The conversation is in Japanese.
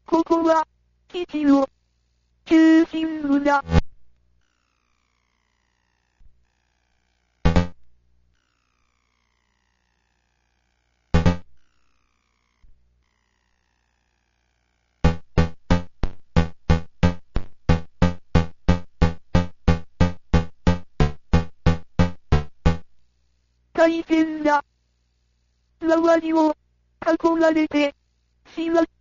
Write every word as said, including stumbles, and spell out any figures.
ここは、基地の、中心部だ。大変だ。周りを囲まれてしまった。